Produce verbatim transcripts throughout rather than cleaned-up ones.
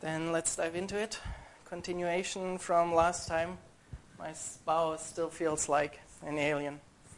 Then let's dive into it. Continuation from last time. My spouse still feels like an alien.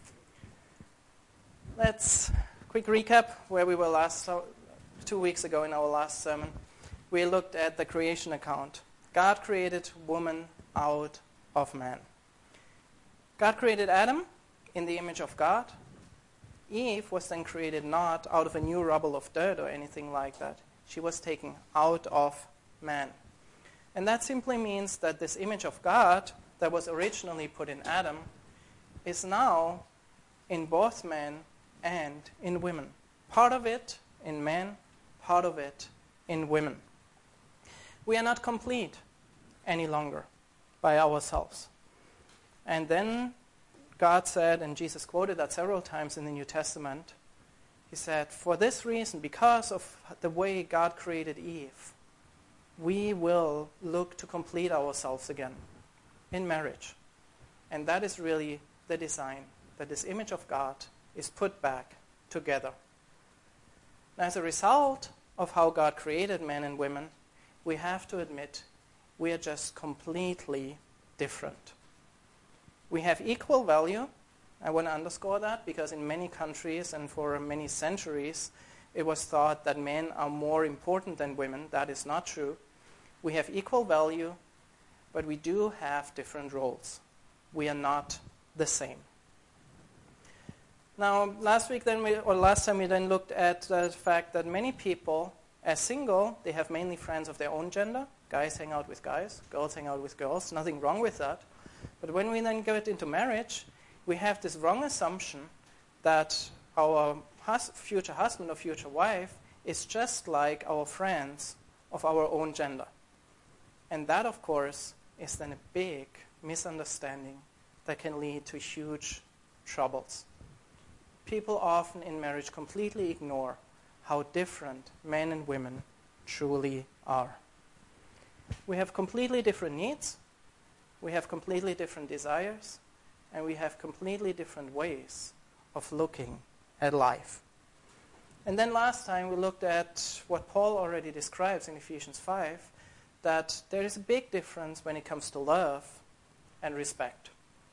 Let's quick recap where we were last two weeks ago in our last sermon. We looked at the creation account. God created woman out of man. God created Adam in the image of God. Eve was then created not out of a new rubble of dirt or anything like that. She was taken out of man. And that simply means that this image of God that was originally put in Adam is now in both men and in women. Part of it in men, part of it in women. We are not complete any longer by ourselves. And then God said, and Jesus quoted that several times in the New Testament, he said, for this reason, because of the way God created Eve, we will look to complete ourselves again in marriage. And that is really the design, that this image of God is put back together. Now, as a result of how God created men and women, we have to admit we are just completely different. We have equal value. I want to underscore that because in many countries and for many centuries, it was thought that men are more important than women. That is not true. We have equal value, but we do have different roles. We are not the same. Now, last week then, we, or last time we then looked at the fact that many people, as single, they have mainly friends of their own gender. Guys hang out with guys, girls hang out with girls. Nothing wrong with that. But when we then get into marriage, we have this wrong assumption that our hus- future husband or future wife is just like our friends of our own gender. And that, of course, is then a big misunderstanding that can lead to huge troubles. People often in marriage completely ignore how different men and women truly are. We have completely different needs. We have completely different desires, and we have completely different ways of looking at life. And then last time we looked at what Paul already describes in Ephesians five, that there is a big difference when it comes to love and respect.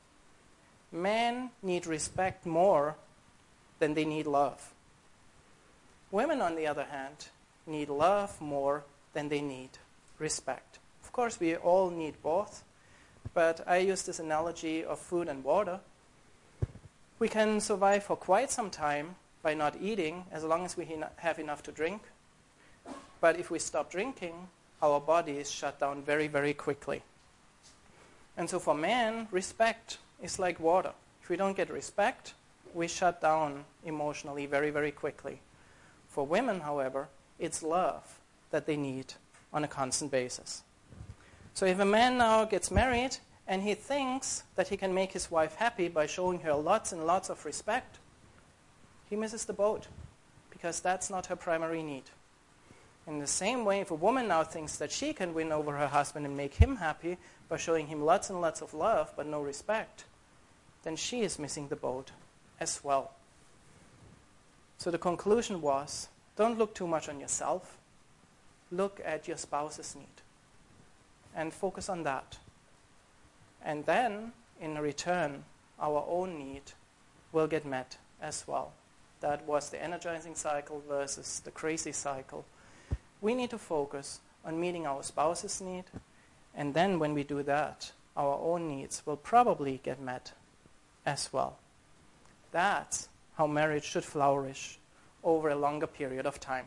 Men need respect more than they need love. Women, on the other hand, need love more than they need respect. Of course, we all need both. But I use this analogy of food and water. We can survive for quite some time by not eating as long as we have enough to drink. But if we stop drinking, our bodies shut down very, very quickly. And so for men, respect is like water. If we don't get respect, we shut down emotionally very, very quickly. For women, however, it's love that they need on a constant basis. So if a man now gets married and he thinks that he can make his wife happy by showing her lots and lots of respect, he misses the boat because that's not her primary need. In the same way, if a woman now thinks that she can win over her husband and make him happy by showing him lots and lots of love but no respect, then she is missing the boat as well. So the conclusion was, don't look too much on yourself. Look at your spouse's need. And focus on that. And then, in return, our own need will get met as well. That was the energizing cycle versus the crazy cycle. We need to focus on meeting our spouse's need, and then when we do that, our own needs will probably get met as well. That's how marriage should flourish over a longer period of time.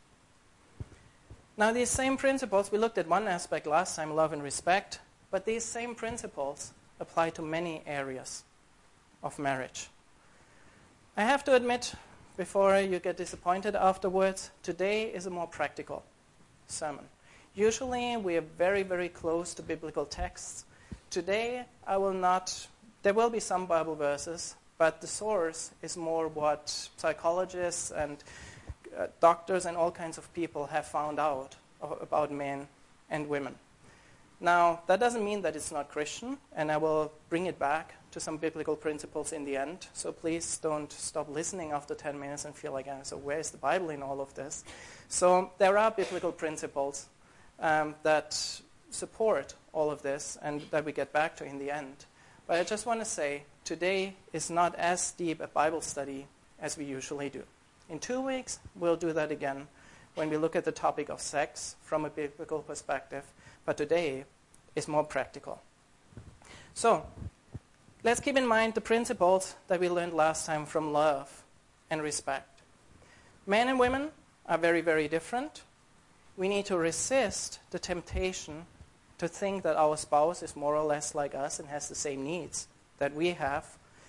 Now, these same principles, we looked at one aspect last time, love and respect, but these same principles apply to many areas of marriage. I have to admit, before you get disappointed afterwards, today is a more practical sermon. Usually, we are very, very close to biblical texts. Today, I will not, there will be some Bible verses, but the source is more what psychologists and Uh, doctors and all kinds of people have found out about men and women. Now, that doesn't mean that it's not Christian, and I will bring it back to some biblical principles in the end. So please don't stop listening after ten minutes and feel like, so where's the Bible in all of this? So there are biblical principles um, that support all of this and that we get back to in the end. But I just want to say, today is not as deep a Bible study as we usually do. In two weeks, we'll do that again when we look at the topic of sex from a biblical perspective. But today is more practical. So, let's keep in mind the principles that we learned last time from love and respect. Men and women are very, very different. We need to resist the temptation to think that our spouse is more or less like us and has the same needs that we have.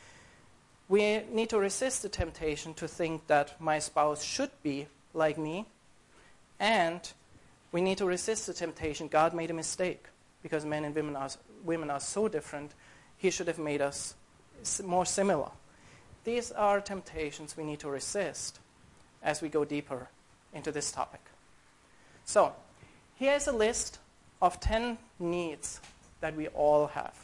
We need to resist the temptation to think that my spouse should be like me. And we need to resist the temptation, God made a mistake, because men and women are, women are so different, he should have made us more similar. These are temptations we need to resist as we go deeper into this topic. So, here's a list of ten needs that we all have.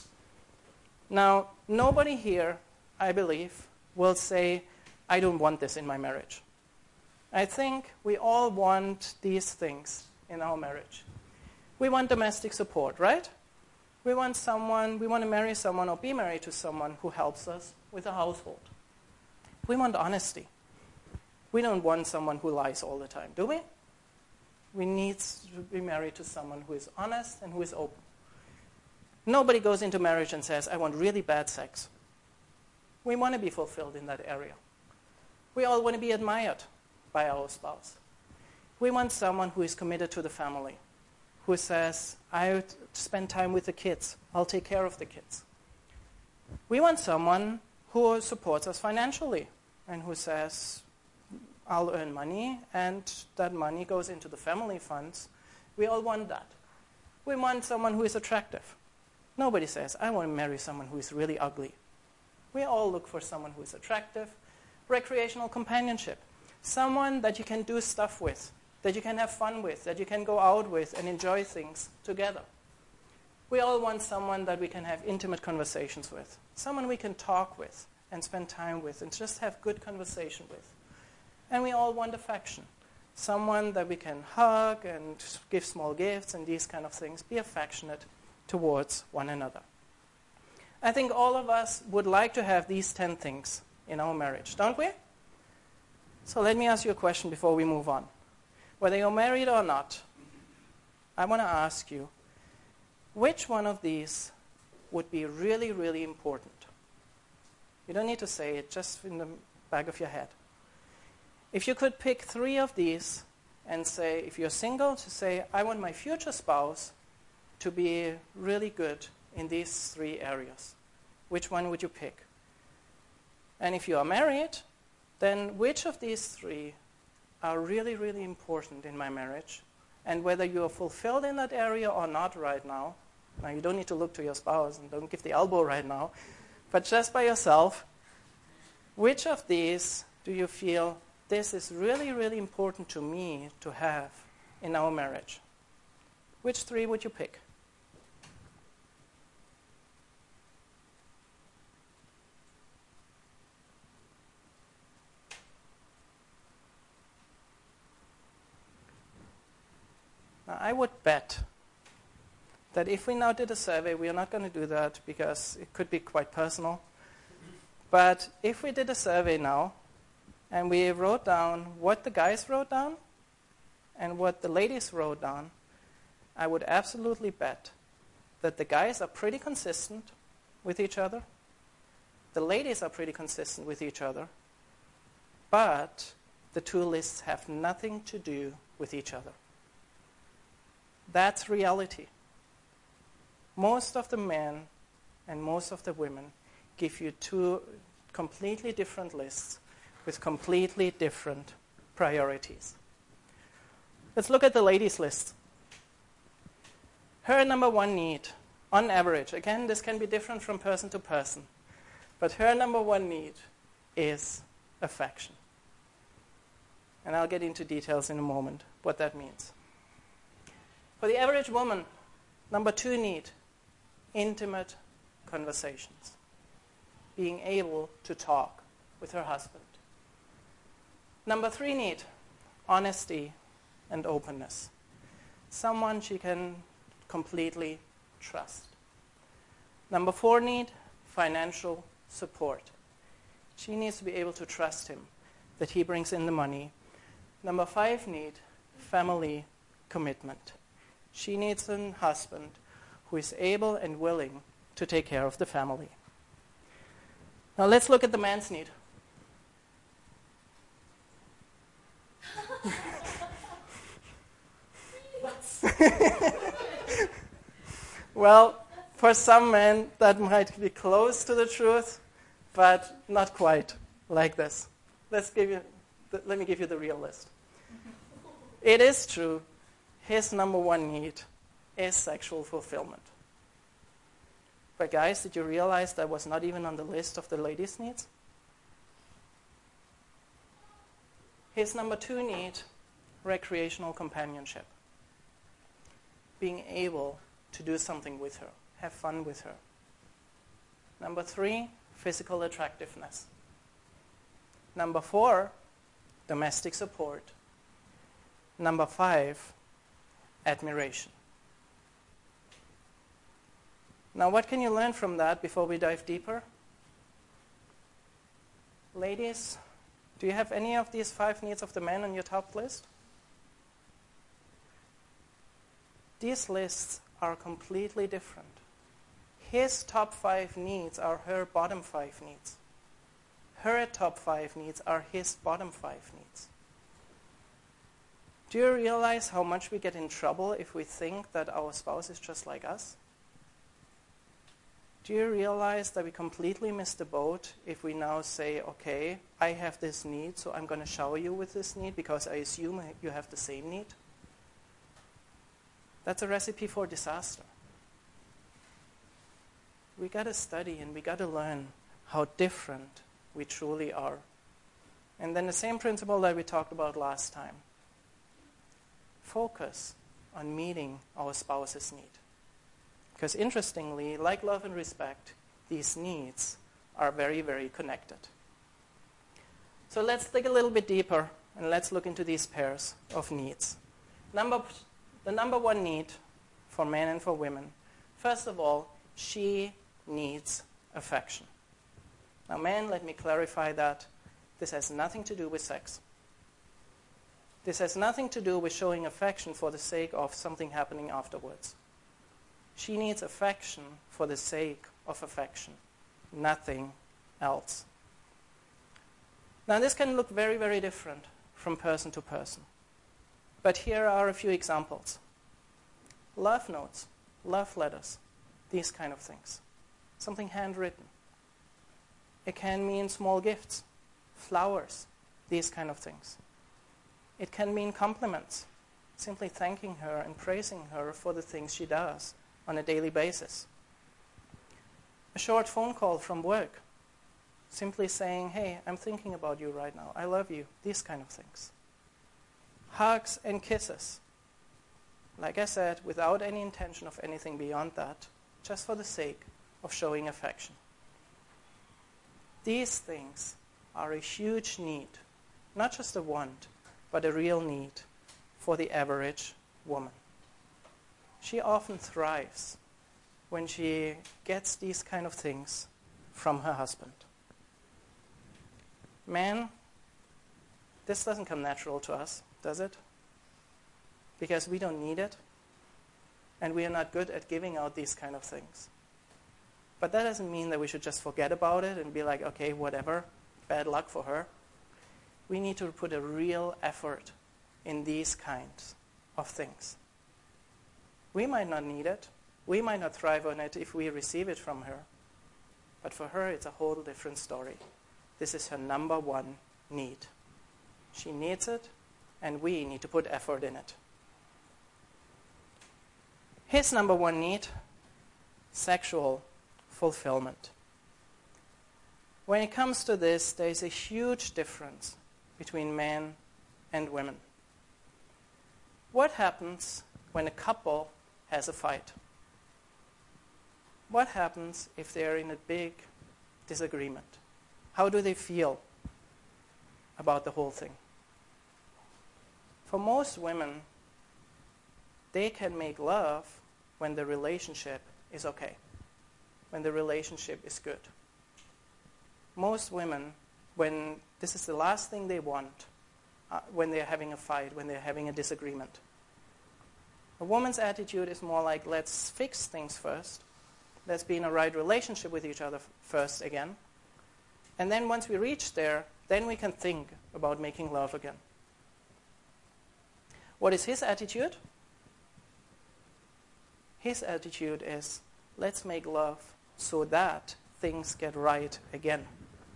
Now, nobody here, I believe, will say, I don't want this in my marriage. I think we all want these things in our marriage. We want domestic support, right? We want someone, we want to marry someone or be married to someone who helps us with the household. We want honesty. We don't want someone who lies all the time, do we? We need to be married to someone who is honest and who is open. Nobody goes into marriage and says, I want really bad sex. We want to be fulfilled in that area. We all want to be admired by our spouse. We want someone who is committed to the family, who says, I would spend time with the kids. I'll take care of the kids. We want someone who supports us financially and who says, I'll earn money and that money goes into the family funds. We all want that. We want someone who is attractive. Nobody says, I want to marry someone who is really ugly. We all look for someone who is attractive. Recreational companionship. Someone that you can do stuff with, that you can have fun with, that you can go out with and enjoy things together. We all want someone that we can have intimate conversations with, someone we can talk with and spend time with and just have good conversation with. And we all want affection, someone that we can hug and give small gifts and these kind of things, be affectionate towards one another. I think all of us would like to have these ten things in our marriage, don't we? So let me ask you a question before we move on. Whether you're married or not, I want to ask you, which one of these would be really, really important? You don't need to say it, just in the back of your head. If you could pick three of these and say, if you're single, to say, I want my future spouse to be really good in these three areas, which one would you pick? And if you are married, then which of these three are really, really important in my marriage? And whether you are fulfilled in that area or not right now, now you don't need to look to your spouse and don't give the elbow right now, but just by yourself, which of these do you feel this is really, really important to me to have in our marriage? Which three would you pick? Now, I would bet that if we now did a survey, we are not going to do that because it could be quite personal, but if we did a survey now and we wrote down what the guys wrote down and what the ladies wrote down, I would absolutely bet that the guys are pretty consistent with each other, the ladies are pretty consistent with each other, but the two lists have nothing to do with each other. That's reality. Most of the men and most of the women give you two completely different lists with completely different priorities. Let's look at the ladies' list. Her number one need, on average, again, this can be different from person to person, but her number one need is affection. And I'll get into details in a moment what that means. For the average woman, number two need, intimate conversations. Being able to talk with her husband. Number three need, honesty and openness. someone she can completely trust. Number four need, financial support. She needs to be able to trust him, that he brings in the money. Number five need, family commitment. She needs a husband who is able and willing to take care of the family. Now let's look at the man's need. Well, for some men that might be close to the truth, but not quite like this. Let's give you, let me give you the real list. It is true, his number one need is sexual fulfillment. But guys, did you realize that was not even on the list of the ladies' needs? His number two need, recreational companionship. Being able to do something with her, have fun with her. Number three, physical attractiveness. Number four, domestic support. Number five, admiration. Now, what can you learn from that before we dive deeper? Ladies, do you have any of these five needs of the man on your top list? These lists are completely different. His top five needs are her bottom five needs. Her top five needs are his bottom five needs. Do you realize how much we get in trouble if we think that our spouse is just like us? Do you realize that we completely miss the boat if we now say, okay, I have this need, so I'm going to shower you with this need because I assume you have the same need? That's a recipe for disaster. We got to study and we got to learn how different we truly are. And then the same principle that we talked about last time. Focus on meeting our spouse's need. Because interestingly, like love and respect, these needs are very, very connected. So let's dig a little bit deeper and let's look into these pairs of needs. Number, the number one need for men and for women, first of all, she needs affection. Now men, let me clarify that this has nothing to do with sex. This has nothing to do with showing affection for the sake of something happening afterwards. She needs affection for the sake of affection, nothing else. Now this can look very, very different from person to person. But here are a few examples. Love notes, love letters, these kind of things. Something handwritten. It can mean small gifts, flowers, these kind of things. It can mean compliments, simply thanking her and praising her for the things she does on a daily basis. A short phone call from work, simply saying, hey, I'm thinking about you right now, I love you, these kind of things. Hugs and kisses. Like I said, without any intention of anything beyond that, just for the sake of showing affection. These things are a huge need, not just a want, but a real need for the average woman. She often thrives when she gets these kind of things from her husband. Men, this doesn't come natural to us, does it? Because we don't need it, and we are not good at giving out these kind of things. But that doesn't mean that we should just forget about it and be like, okay, whatever, bad luck for her. We need to put a real effort in these kinds of things. We might not need it. We might not thrive on it if we receive it from her. But for her, it's a whole different story. This is her number one need. She needs it, and we need to put effort in it. His number one need, sexual fulfillment. When it comes to this, there is a huge difference between men and women. What happens when a couple has a fight? What happens if they're in a big disagreement? How do they feel about the whole thing? For most women, they can make love when the relationship is okay, when the relationship is good. Most women, when this is the last thing they want, uh, when they're having a fight, when they're having a disagreement. A woman's attitude is more like, let's fix things first. Let's be in a right relationship with each other f- first again. And then once we reach there, then we can think about making love again. What is his attitude? His attitude is, let's make love so that things get right again.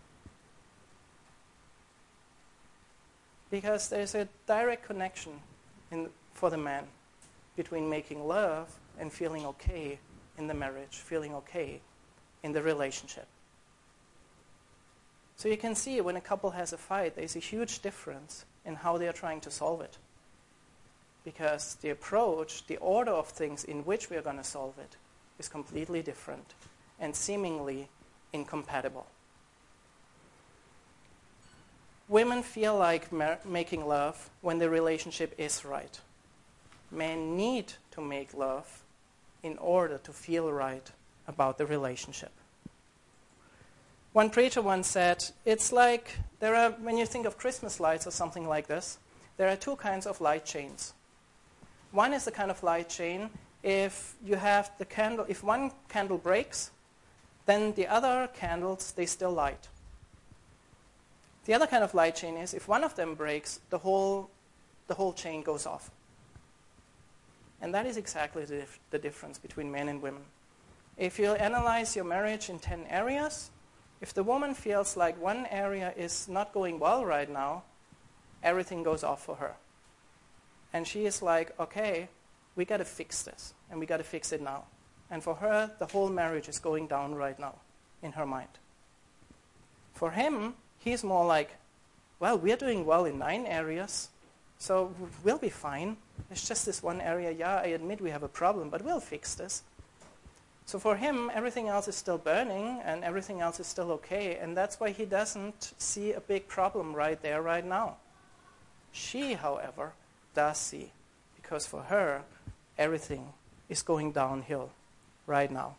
Because there's a direct connection in, for the man between making love and feeling okay in the marriage, feeling okay in the relationship. So you can see when a couple has a fight, there's a huge difference in how they are trying to solve it. Because the approach, the order of things in which we are going to solve it is completely different and seemingly incompatible. Women feel like mar- making love when the relationship is right. Men need to make love in order to feel right about the relationship. One preacher once said, it's like there are, when you think of Christmas lights or something like this, there are two kinds of light chains. One is the kind of light chain, if you have the candle, if one candle breaks, then the other candles, they still light. The other kind of light chain is, if one of them breaks, the whole, the whole chain goes off. And that is exactly the, dif- the difference between men and women. If you analyze your marriage in ten areas, if the woman feels like one area is not going well right now, everything goes off for her. And she is like, okay, we got to fix this, and we got to fix it now. And for her, the whole marriage is going down right now in her mind. For him, he's more like, well, we're doing well in nine areas, so we'll be fine. It's just this one area, yeah, I admit we have a problem, but we'll fix this. So for him, everything else is still burning, and everything else is still okay, and that's why he doesn't see a big problem right there, right now. She, however, does see, because for her, everything is going downhill right now.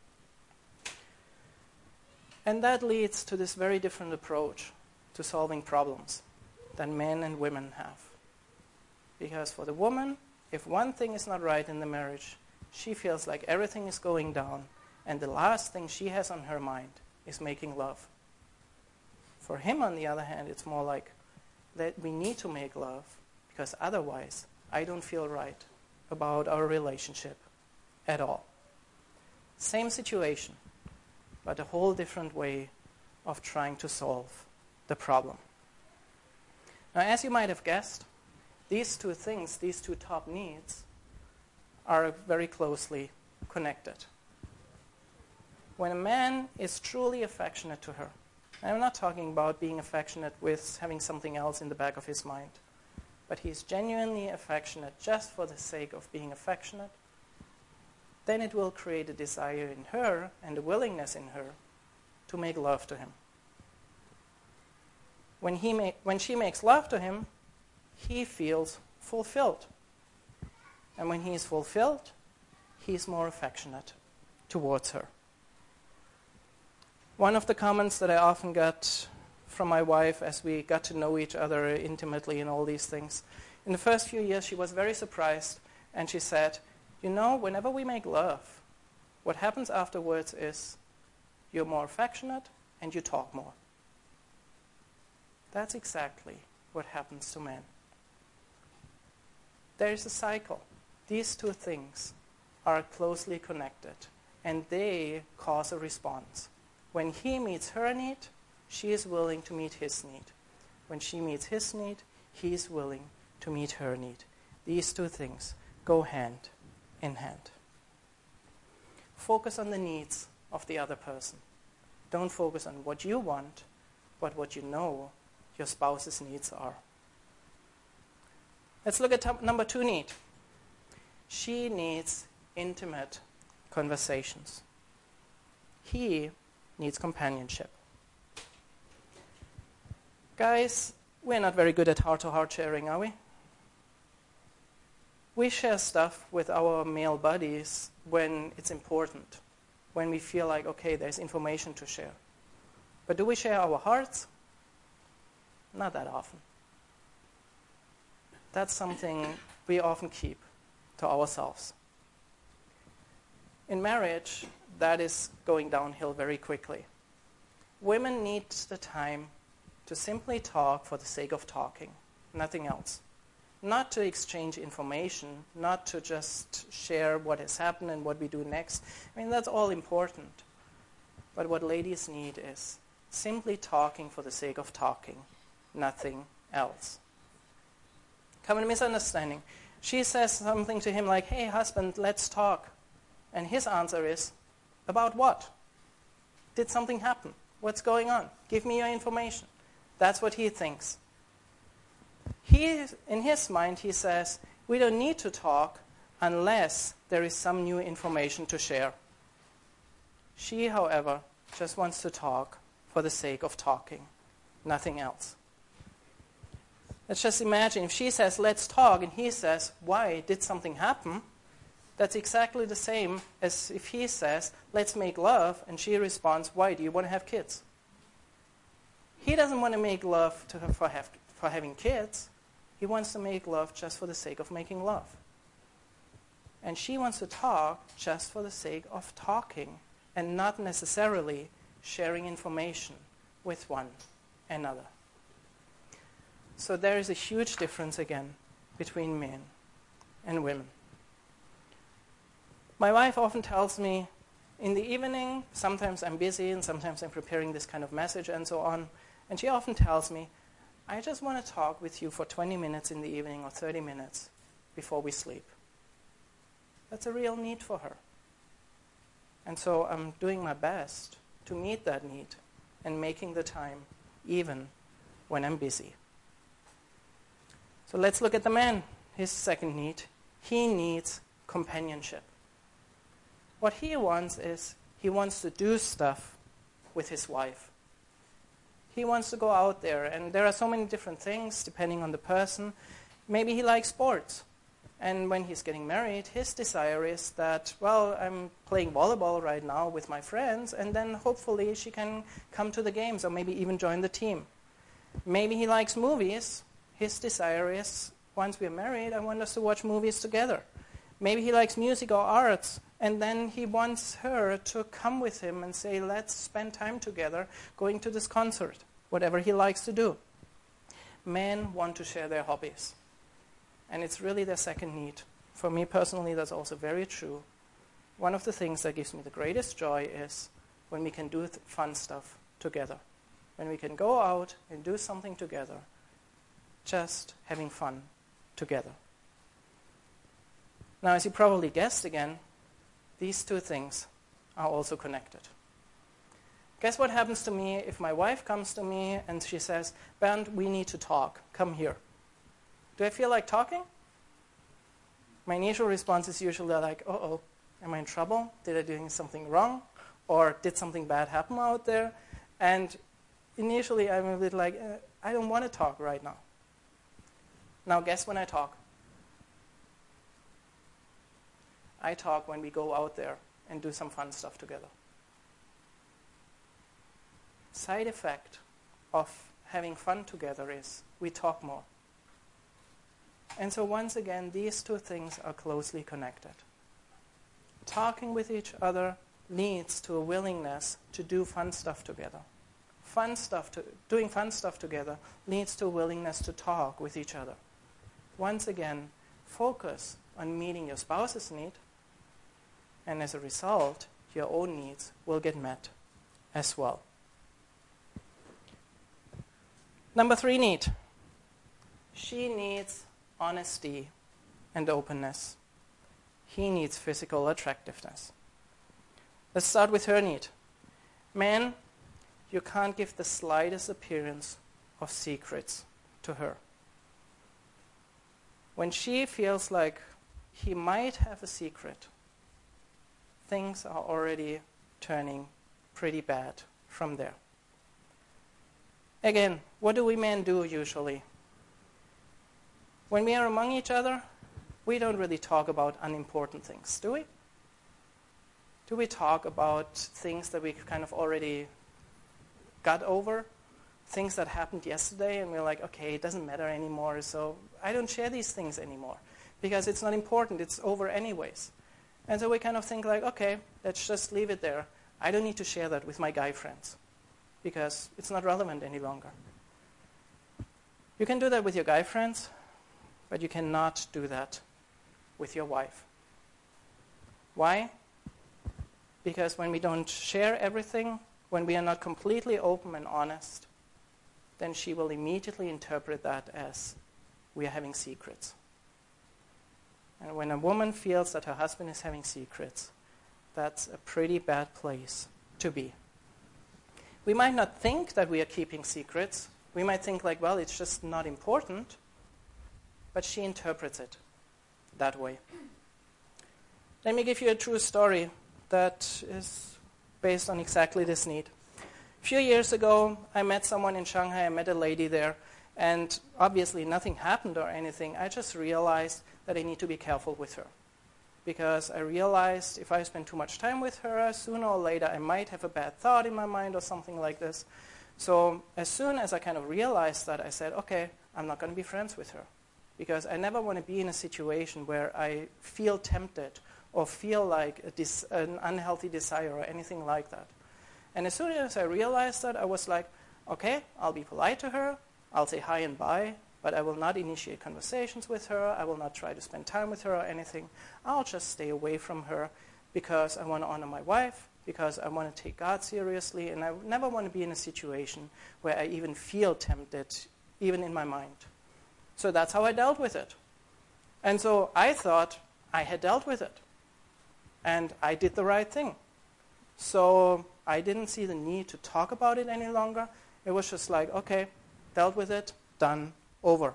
And that leads to this very different approach to solving problems than men and women have. Because for the woman, if one thing is not right in the marriage, she feels like everything is going down, and the last thing she has on her mind is making love. For him, on the other hand, it's more like that we need to make love, because otherwise I don't feel right about our relationship at all. Same situation, but a whole different way of trying to solve the problem. Now, as you might have guessed, these two things, these two top needs, are very closely connected. When a man is truly affectionate to her, and I'm not talking about being affectionate with having something else in the back of his mind, but he's genuinely affectionate just for the sake of being affectionate, then it will create a desire in her and a willingness in her to make love to him. When, he ma- when she makes love to him, he feels fulfilled. And when he is fulfilled, he's more affectionate towards her. One of the comments that I often got from my wife as we got to know each other intimately and all these things, in the first few years she was very surprised, and she said, you know, whenever we make love, what happens afterwards is you're more affectionate and you talk more. That's exactly what happens to men. There is a cycle. These two things are closely connected, and they cause a response. When he meets her need, she is willing to meet his need. When she meets his need, he is willing to meet her need. These two things go hand in hand. Focus on the needs of the other person. Don't focus on what you want, but what you know your spouse's needs are. Let's look at t- number two need. She needs intimate conversations. He needs companionship. Guys, we're not very good at heart-to-heart sharing, are we? We share stuff with our male buddies when it's important, when we feel like, okay, there's information to share. But do we share our hearts? Not that often. That's something we often keep to ourselves. In marriage, that is going downhill very quickly. Women need the time to simply talk for the sake of talking, nothing else. Not to exchange information, not to just share what has happened and what we do next. I mean, that's all important. But what ladies need is simply talking for the sake of talking, nothing else. Common misunderstanding. She says something to him like, hey, husband, let's talk. And his answer is, about what? Did something happen? What's going on? Give me your information. That's what he thinks. He, in his mind, he says, we don't need to talk unless there is some new information to share. She, however, just wants to talk for the sake of talking, nothing else. Let's just imagine if she says, let's talk, and he says, why? Did something happen? That's exactly the same as if he says, let's make love, and she responds, why? Do you want to have kids? He doesn't want to make love to her for, have, for having kids. He wants to make love just for the sake of making love. And she wants to talk just for the sake of talking and not necessarily sharing information with one another. So there is a huge difference again between men and women. My wife often tells me, in the evening, sometimes I'm busy and sometimes I'm preparing this kind of message and so on, and she often tells me, I just want to talk with you for twenty minutes in the evening or thirty minutes before we sleep. That's a real need for her. And so I'm doing my best to meet that need and making the time even when I'm busy. So let's look at the man, his second need. He needs companionship. What he wants is he wants to do stuff with his wife. He wants to go out there, and there are so many different things depending on the person. Maybe he likes sports. And when he's getting married, his desire is that, well, I'm playing volleyball right now with my friends, and then hopefully she can come to the games or maybe even join the team. Maybe he likes movies. His desire is, once we're married, I want us to watch movies together. Maybe he likes music or arts, and then he wants her to come with him and say, let's spend time together going to this concert, whatever he likes to do. Men want to share their hobbies. And it's really their second need. For me personally, that's also very true. One of the things that gives me the greatest joy is when we can do th- fun stuff together. When we can go out and do something together, just having fun together. Now, as you probably guessed again, these two things are also connected. Guess what happens to me if my wife comes to me and she says, Bernd, we need to talk. Come here. Do I feel like talking? My initial response is usually like, uh-oh, am I in trouble? Did I do something wrong? Or did something bad happen out there? And initially I'm a bit like, uh, I don't want to talk right now. Now guess when I talk? I talk when we go out there and do some fun stuff together. Side effect of having fun together is we talk more. And so once again, these two things are closely connected. Talking with each other leads to a willingness to do fun stuff together. Fun stuff to, doing fun stuff together leads to a willingness to talk with each other. Once again, focus on meeting your spouse's need, and as a result, your own needs will get met as well. Number three need. She needs honesty and openness. He needs physical attractiveness. Let's start with her need. Man, you can't give the slightest appearance of secrets to her. When she feels like he might have a secret, things are already turning pretty bad from there. Again, what do we men do usually? When we are among each other, we don't really talk about unimportant things, do we? Do we talk about things that we kind of already got over? Things that happened yesterday, and we're like, okay, it doesn't matter anymore, so I don't share these things anymore because it's not important, it's over anyways. And so we kind of think like, okay, let's just leave it there. I don't need to share that with my guy friends because it's not relevant any longer. You can do that with your guy friends, but you cannot do that with your wife. Why? Because when we don't share everything, when we are not completely open and honest, then she will immediately interpret that as we are having secrets. And when a woman feels that her husband is having secrets, that's a pretty bad place to be. We might not think that we are keeping secrets. We might think like, well, it's just not important. But she interprets it that way. Let me give you a true story that is based on exactly this need. A few years ago, I met someone in Shanghai. I met a lady there. And obviously nothing happened or anything. I just realized that I need to be careful with her. Because I realized if I spend too much time with her, sooner or later I might have a bad thought in my mind or something like this. So as soon as I kind of realized that, I said, okay, I'm not going to be friends with her. Because I never want to be in a situation where I feel tempted or feel like a dis- an unhealthy desire or anything like that. And as soon as I realized that, I was like, okay, I'll be polite to her. I'll say hi and bye, but I will not initiate conversations with her. I will not try to spend time with her or anything. I'll just stay away from her because I want to honor my wife, because I want to take God seriously, and I never want to be in a situation where I even feel tempted, even in my mind. So that's how I dealt with it. And so I thought I had dealt with it. And I did the right thing. So I didn't see the need to talk about it any longer. It was just like, okay, dealt with it, done, over.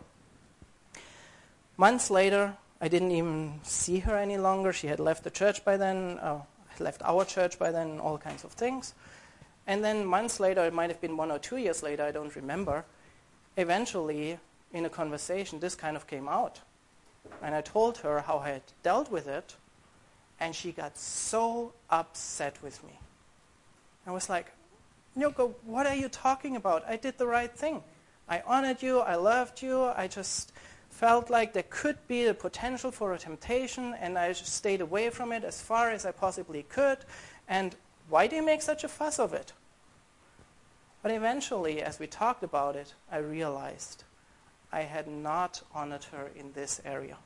Months later, I didn't even see her any longer. She had left the church by then, uh, left our church by then, all kinds of things. And then months later, it might have been one or two years later, I don't remember, eventually, in a conversation, this kind of came out. And I told her how I had dealt with it, and she got so upset with me. I was like, Yoko, what are you talking about? I did the right thing. I honored you, I loved you, I just felt like there could be the potential for a temptation, and I just stayed away from it as far as I possibly could. And why do you make such a fuss of it? But eventually, as we talked about it, I realized I had not honored her in this area.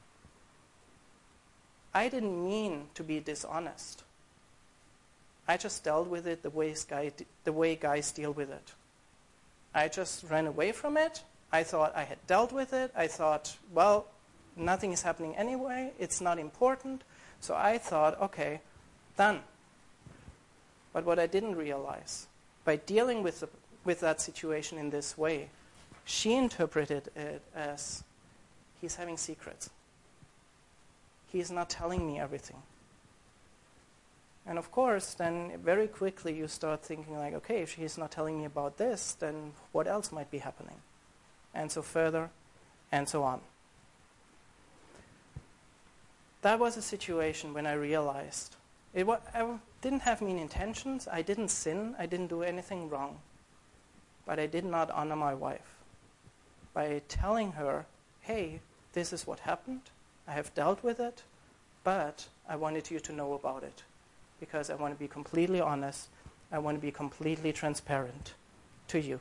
I didn't mean to be dishonest. I just dealt with it the way, guy, the way guys deal with it. I just ran away from it. I thought I had dealt with it. I thought, well, nothing is happening anyway. It's not important. So I thought, okay, done. But what I didn't realize, by dealing with, the, with that situation in this way, she interpreted it as he's having secrets. He's not telling me everything. And of course, then very quickly you start thinking like, okay, if he's not telling me about this, then what else might be happening? And so further, and so on. That was a situation when I realized it was, I didn't have mean intentions, I didn't sin, I didn't do anything wrong. But I did not honor my wife. By telling her, hey, this is what happened, I have dealt with it, but I wanted you to know about it. Because I want to be completely honest, I want to be completely transparent to you.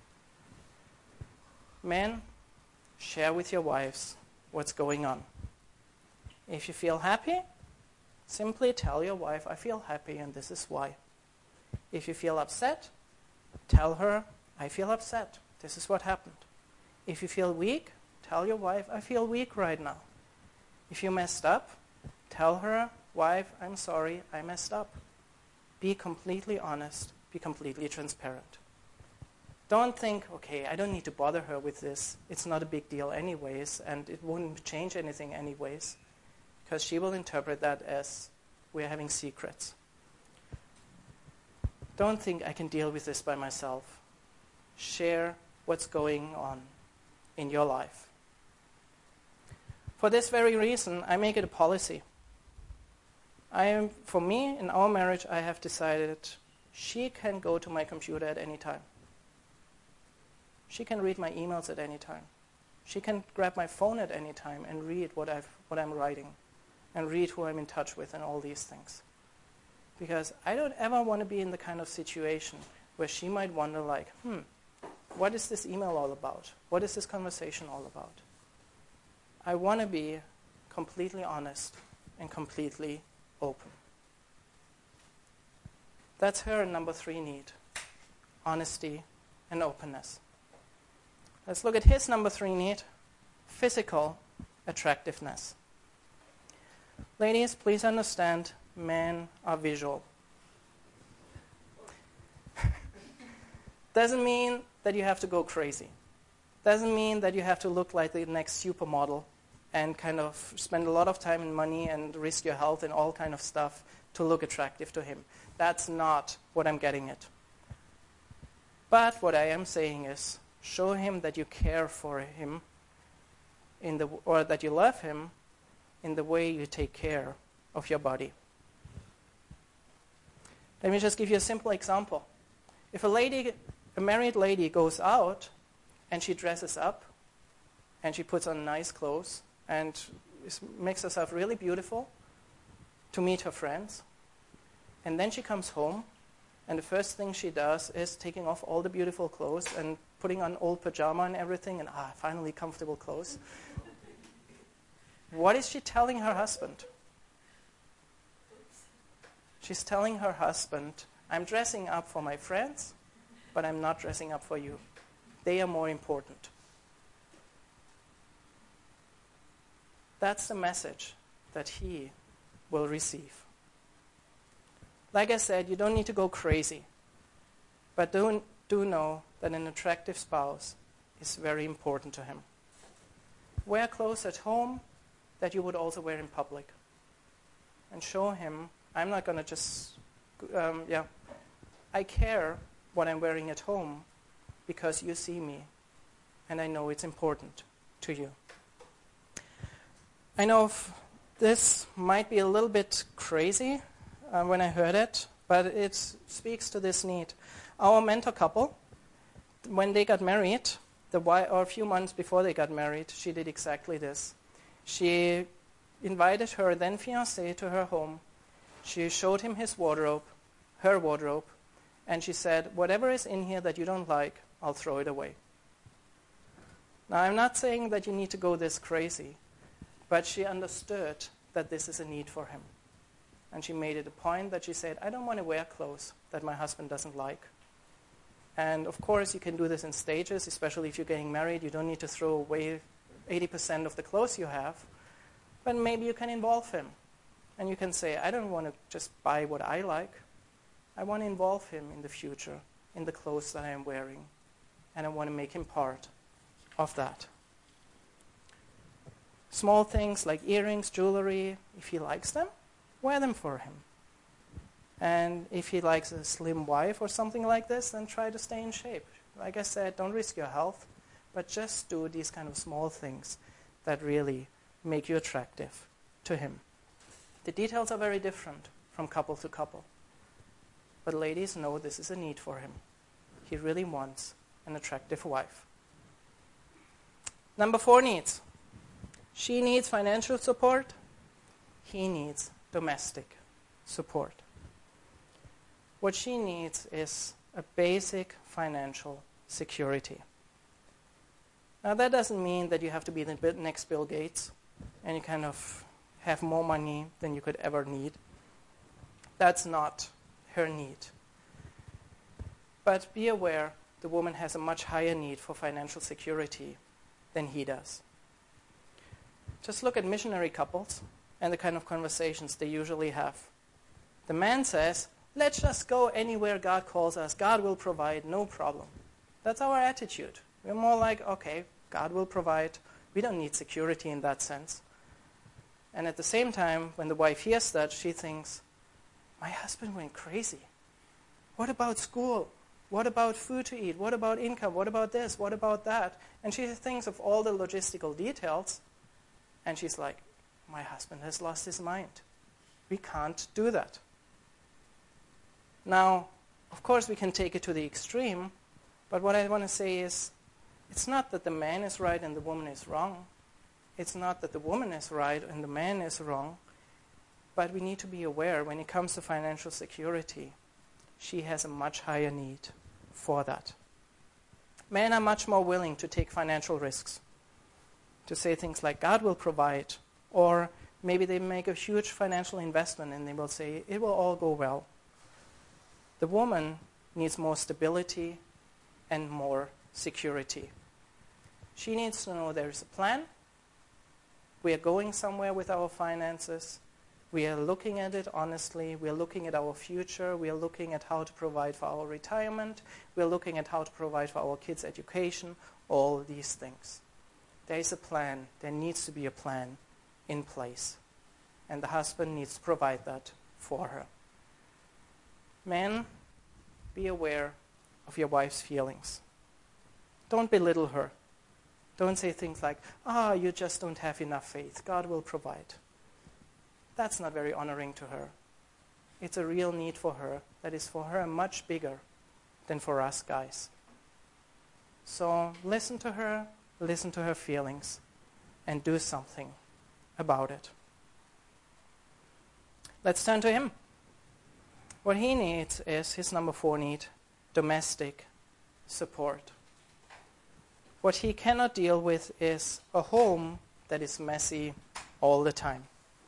Men, share with your wives what's going on. If you feel happy, simply tell your wife, I feel happy and this is why. If you feel upset, tell her, I feel upset, this is what happened. If you feel weak, tell your wife, I feel weak right now. If you messed up, tell her, wife, I'm sorry, I messed up. Be completely honest, be completely transparent. Don't think, okay, I don't need to bother her with this. It's not a big deal anyways, and it won't change anything anyways, because she will interpret that as we're having secrets. Don't think I can deal with this by myself. Share what's going on in your life. For this very reason, I make it a policy. I am, for me, in our marriage, I have decided she can go to my computer at any time. She can read my emails at any time. She can grab my phone at any time and read what, I've, what I'm writing and read who I'm in touch with and all these things. Because I don't ever want to be in the kind of situation where she might wonder like, hmm, what is this email all about? What is this conversation all about? I want to be completely honest and completely open. That's her number three need, honesty and openness. Let's look at his number three need, physical attractiveness. Ladies, please understand, men are visual. Doesn't mean that you have to go crazy. Doesn't mean that you have to look like the next supermodel and kind of spend a lot of time and money and risk your health and all kind of stuff to look attractive to him. That's not what I'm getting at. But what I am saying is, show him that you care for him in the, or that you love him in the way you take care of your body. Let me just give you a simple example. If a lady, a married lady goes out and she dresses up and she puts on nice clothes and makes herself really beautiful to meet her friends, and then she comes home and the first thing she does is taking off all the beautiful clothes and putting on old pajama and everything, and ah, finally comfortable clothes. What is she telling her husband? She's telling her husband, I'm dressing up for my friends, but I'm not dressing up for you. They are more important. That's the message that he will receive. Like I said, you don't need to go crazy, but do, do know that an attractive spouse is very important to him. Wear clothes at home that you would also wear in public. And show him, I'm not going to just, um, yeah, I care what I'm wearing at home because you see me and I know it's important to you. I know f- this might be a little bit crazy uh, when I heard it, but it speaks to this need. Our mentor couple, when they got married, the wi- or a few months before they got married, she did exactly this. She invited her then fiancé to her home. She showed him his wardrobe, her wardrobe, and she said, whatever is in here that you don't like, I'll throw it away. Now, I'm not saying that you need to go this crazy, but she understood that this is a need for him. And she made it a point that she said, I don't want to wear clothes that my husband doesn't like. And of course, you can do this in stages, especially if you're getting married. You don't need to throw away eighty percent of the clothes you have. But maybe you can involve him. And you can say, I don't want to just buy what I like. I want to involve him in the future, in the clothes that I am wearing. And I want to make him part of that. Small things like earrings, jewelry, if he likes them, wear them for him. And if he likes a slim wife or something like this, then try to stay in shape. Like I said, don't risk your health, but just do these kind of small things that really make you attractive to him. The details are very different from couple to couple. But ladies know this is a need for him. He really wants an attractive wife. Number four needs. She needs financial support. He needs domestic support. What she needs is a basic financial security. Now, that doesn't mean that you have to be the next Bill Gates and you kind of have more money than you could ever need. That's not her need. But be aware the woman has a much higher need for financial security than he does. Just look at missionary couples and the kind of conversations they usually have. The man says, let's just go anywhere God calls us. God will provide, no problem. That's our attitude. We're more like, okay, God will provide. We don't need security in that sense. And at the same time, when the wife hears that, she thinks, my husband went crazy. What about school? What about food to eat? What about income? What about this? What about that? And she thinks of all the logistical details. And she's like, my husband has lost his mind. We can't do that. Now, of course, we can take it to the extreme, but what I want to say is, it's not that the man is right and the woman is wrong. It's not that the woman is right and the man is wrong. But we need to be aware when it comes to financial security, she has a much higher need for that. Men are much more willing to take financial risks, to say things like, God will provide, or maybe they make a huge financial investment and they will say, it will all go well. The woman needs more stability and more security. She needs to know there is a plan. We are going somewhere with our finances. We are looking at it honestly. We are looking at our future. We are looking at how to provide for our retirement. We are looking at how to provide for our kids' education, all these things. There is a plan. There needs to be a plan in place. And the husband needs to provide that for her. Men, be aware of your wife's feelings. Don't belittle her. Don't say things like, ah, oh, you just don't have enough faith. God will provide. That's not very honoring to her. It's a real need for her that is for her much bigger than for us guys. So listen to her, listen to her feelings, and do something about it. Let's turn to him. What he needs is, his number four need, domestic support. What he cannot deal with is a home that is messy all the time.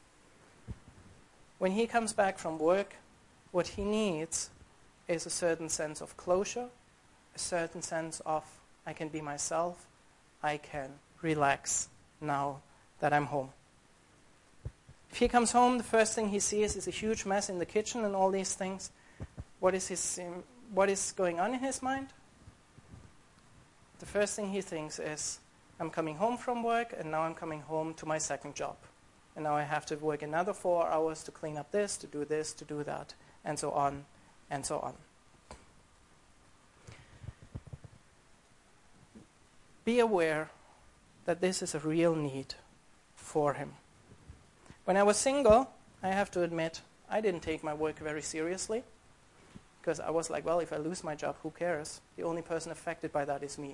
When he comes back from work, what he needs is a certain sense of closure, a certain sense of, I can be myself, I can relax now that I'm home. If he comes home, the first thing he sees is a huge mess in the kitchen and all these things. What is his, um, what is going on in his mind? The first thing he thinks is, I'm coming home from work, and now I'm coming home to my second job. And now I have to work another four hours to clean up this, to do this, to do that, and so on, and so on. Be aware that this is a real need for him. When I was single, I have to admit, I didn't take my work very seriously, because I was like, well, if I lose my job, who cares? The only person affected by that is me.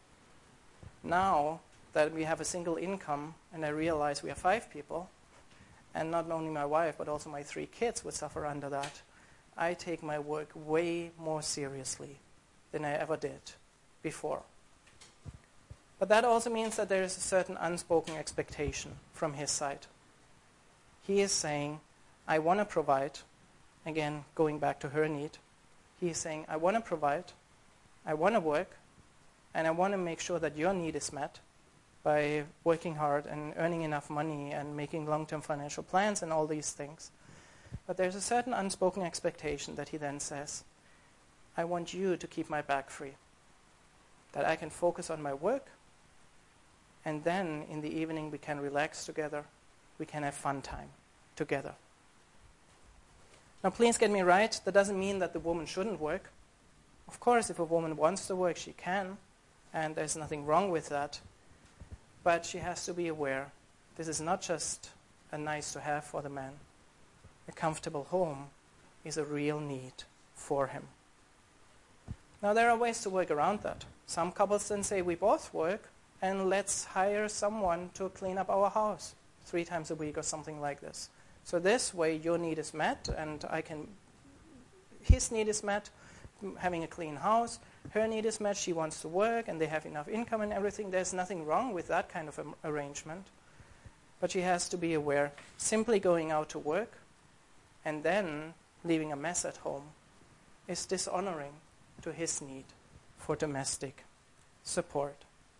Now that we have a single income, and I realize we are five people, and not only my wife, but also my three kids would suffer under that, I take my work way more seriously than I ever did before. But that also means that there is a certain unspoken expectation from his side. He is saying, I want to provide, again, going back to her need, he is saying, I want to provide, I want to work, and I want to make sure that your need is met by working hard and earning enough money and making long-term financial plans and all these things. But there's a certain unspoken expectation that he then says, I want you to keep my back free, that I can focus on my work, and then in the evening we can relax together, we can have fun time together. Now please get me right, that doesn't mean that the woman shouldn't work. Of course, if a woman wants to work, she can, and there's nothing wrong with that. But she has to be aware, this is not just a nice to have for the man. A comfortable home is a real need for him. Now there are ways to work around that. Some couples then say, we both work, and let's hire someone to clean up our house three times a week or something like this. So this way your need is met, and I can, his need is met, having a clean house. Her need is met, she wants to work, and they have enough income and everything. There's nothing wrong with that kind of um, arrangement. But she has to be aware, simply going out to work and then leaving a mess at home is dishonoring to his need for domestic support.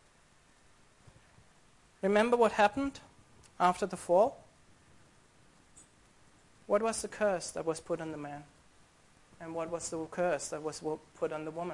Remember what happened after the fall? What was the curse that was put on the man? And what was the curse that was put on the woman?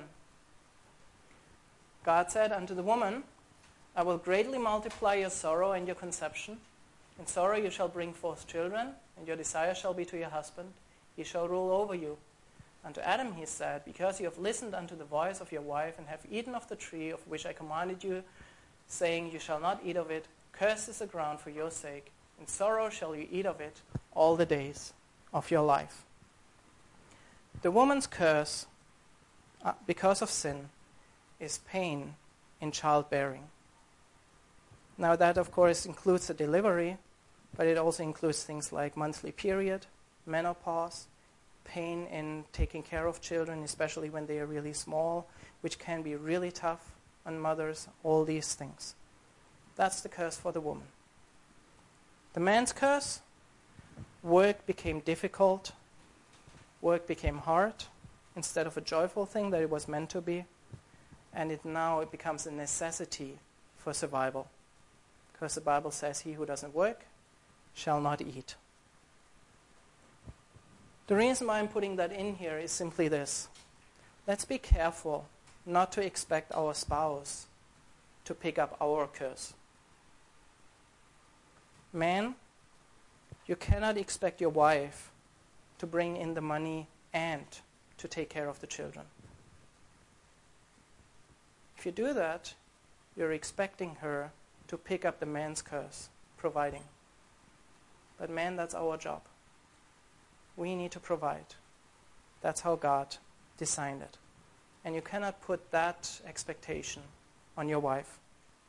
God said unto the woman, I will greatly multiply your sorrow and your conception. In sorrow you shall bring forth children, and your desire shall be to your husband. He shall rule over you. Unto Adam he said, because you have listened unto the voice of your wife, and have eaten of the tree of which I commanded you, saying, you shall not eat of it, Cursed is the ground for your sake. In sorrow shall you eat of it all the days of your life. The woman's curse, uh, because of sin, is pain in childbearing. Now that, of course, includes the delivery, but it also includes things like monthly period, menopause, pain in taking care of children, especially when they are really small, which can be really tough on mothers, all these things. That's the curse for the woman. The man's curse, work became difficult, work became hard, instead of a joyful thing that it was meant to be, and it now it becomes a necessity for survival. Because the Bible says, he who doesn't work shall not eat. The reason why I'm putting that in here is simply this. Let's be careful not to expect our spouse to pick up our curse. Man, you cannot expect your wife to bring in the money and to take care of the children. If you do that, you're expecting her to pick up the man's curse, providing. But man, that's our job. We need to provide. That's how God designed it. And you cannot put that expectation on your wife.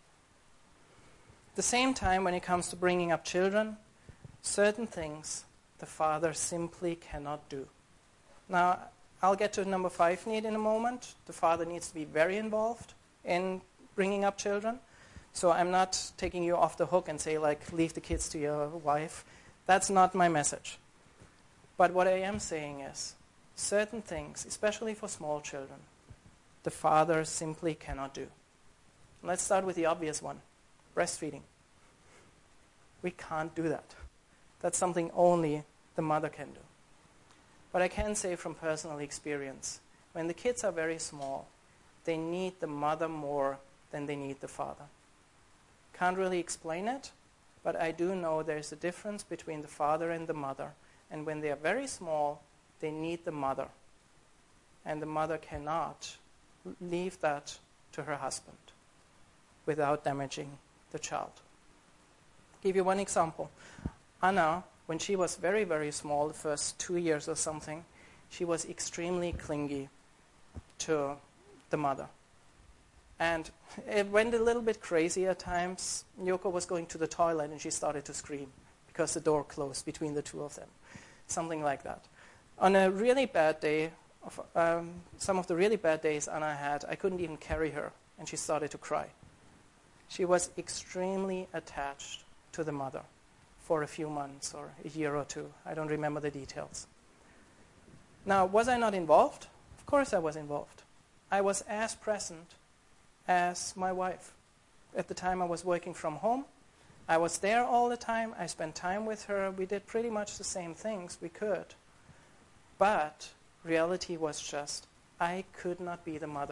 At the same time, when it comes to bringing up children, certain things the father simply cannot do. Now, I'll get to number five need in a moment. The father needs to be very involved in bringing up children. So I'm not taking you off the hook and say, like, leave the kids to your wife. That's not my message. But what I am saying is, certain things, especially for small children, the father simply cannot do. Let's start with the obvious one, breastfeeding. We can't do that. That's something only the mother can do. But I can say from personal experience, when the kids are very small, they need the mother more than they need the father. Can't really explain it, but I do know there's a difference between the father and the mother. And when they are very small, they need the mother. And the mother cannot leave that to her husband without damaging the child. I'll give you one example. Anna, when she was very, very small, the first two years or something, she was extremely clingy to the mother. And it went a little bit crazy at times. Yoko was going to the toilet and she started to scream because the door closed between the two of them. Something like that. On a really bad day, of, um, some of the really bad days Anna had, I couldn't even carry her and she started to cry. She was extremely attached to the mother for a few months or a year or two. I don't remember the details. Now, was I not involved? Of course I was involved. I was as present as my wife. At the time I was working from home. I was there all the time. I spent time with her. We did pretty much the same things we could. But reality was just, I could not be the mother.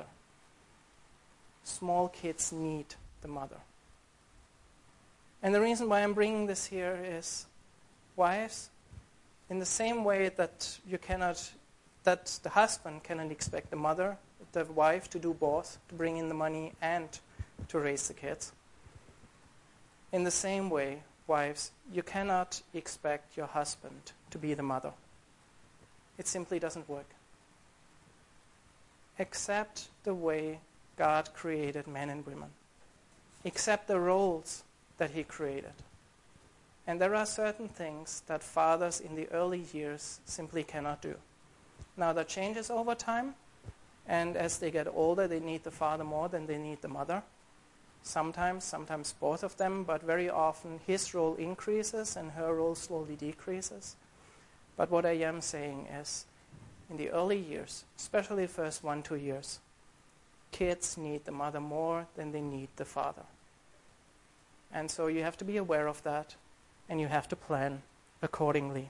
Small kids need the mother. And the reason why I'm bringing this here is, wives, in the same way that you cannot, that the husband cannot expect the mother, the wife to do both, to bring in the money and to raise the kids. In the same way, wives, you cannot expect your husband to be the mother. It simply doesn't work. Accept the way God created men and women. Accept the roles that he created. And there are certain things that fathers in the early years simply cannot do. Now that changes over time, and as they get older, they need the father more than they need the mother. Sometimes, sometimes both of them, but very often his role increases and her role slowly decreases. But what I am saying is, in the early years, especially the first one, two years, kids need the mother more than they need the father. And so you have to be aware of that, and you have to plan accordingly.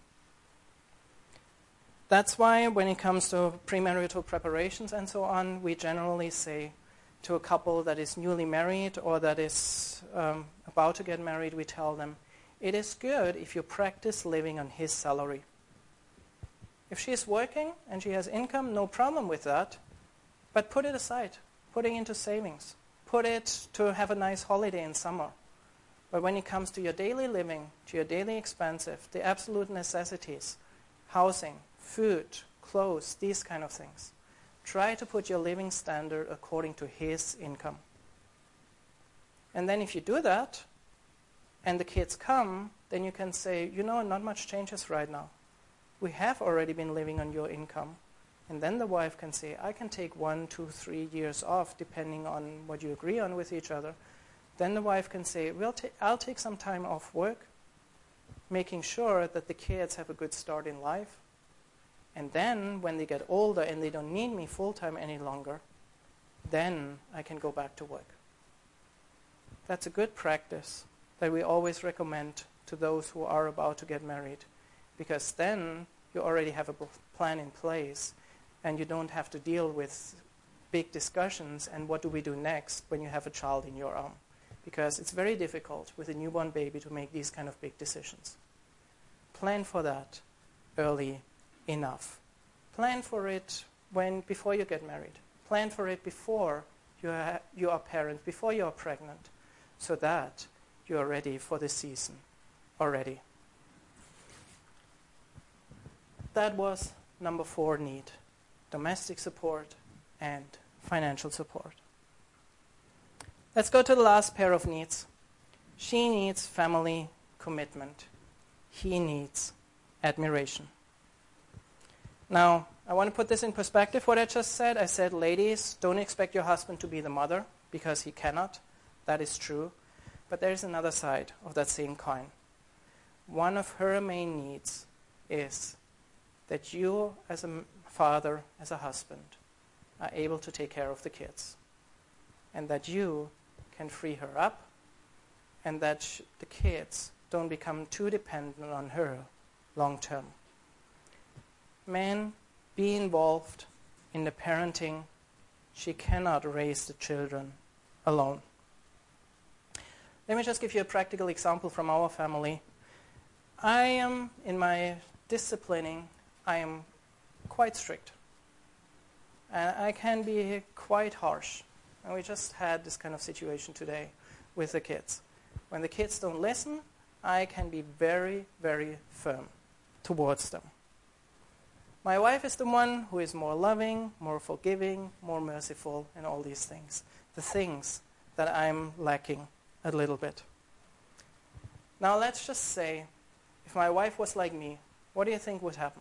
That's why when it comes to premarital preparations and so on, we generally say to a couple that is newly married or that is um, about to get married, we tell them, it is good if you practice living on his salary. If she is working and she has income, no problem with that, but put it aside, put it into savings, put it to have a nice holiday in summer. But when it comes to your daily living, to your daily expenses, the absolute necessities, housing, food, clothes, these kind of things, try to put your living standard according to his income. And then if you do that, and the kids come, then you can say, you know, not much changes right now. We have already been living on your income. And then the wife can say, I can take one, two, three years off, depending on what you agree on with each other. Then the wife can say, we'll ta- I'll take some time off work, making sure that the kids have a good start in life. And then when they get older and they don't need me full-time any longer, then I can go back to work. That's a good practice that we always recommend to those who are about to get married, because then you already have a plan in place and you don't have to deal with big discussions and what do we do next when you have a child in your arm, because it's very difficult with a newborn baby to make these kind of big decisions. Plan for that early enough. Plan for it when before you get married. Plan for it before you are, you are parent, before you are pregnant, so that you are ready for the season already. That was number four need: domestic support and financial support. Let's go to the last pair of needs. She needs family commitment. He needs admiration. Now, I want to put this in perspective, what I just said. I said, ladies, don't expect your husband to be the mother, because he cannot. That is true. But there is another side of that same coin. One of her main needs is that you, as a father, as a husband, are able to take care of the kids. And that you can free her up, and that sh- the kids don't become too dependent on her long term. Men, be involved in the parenting. She cannot raise the children alone. Let me just give you a practical example from our family. I am, in my disciplining, I am quite strict. And I can be quite harsh. And we just had this kind of situation today with the kids. When the kids don't listen, I can be very, very firm towards them. My wife is the one who is more loving, more forgiving, more merciful, and all these things. The things that I'm lacking a little bit. Now let's just say, if my wife was like me, what do you think would happen?